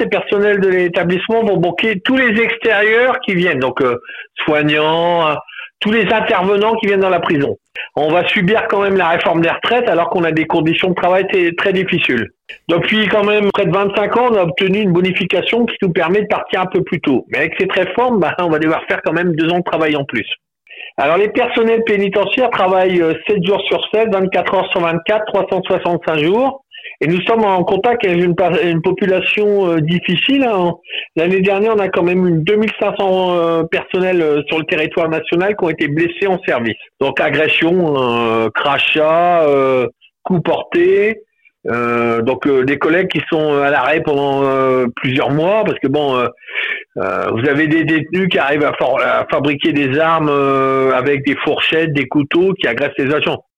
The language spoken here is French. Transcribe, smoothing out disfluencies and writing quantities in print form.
les personnels de l'établissement vont bloquer tous les extérieurs qui viennent, donc soignants, tous les intervenants qui viennent dans la prison. On va subir quand même la réforme des retraites alors qu'on a des conditions de travail très difficiles. Depuis quand même près de 25 ans, on a obtenu une bonification qui nous permet de partir un peu plus tôt. Mais avec cette réforme, on va devoir faire quand même 2 ans de travail en plus. Alors les personnels pénitentiaires travaillent 7 jours sur 7, 24 heures sur 24, 365 jours. Et nous sommes en contact avec une population difficile. L'année dernière, on a quand même eu 2500 personnels sur le territoire national qui ont été blessés en service. Donc agression, crachat, coups portés. Donc des collègues qui sont à l'arrêt pendant plusieurs mois parce que vous avez des détenus qui arrivent à fabriquer des armes avec des fourchettes, des couteaux qui agressent les agents.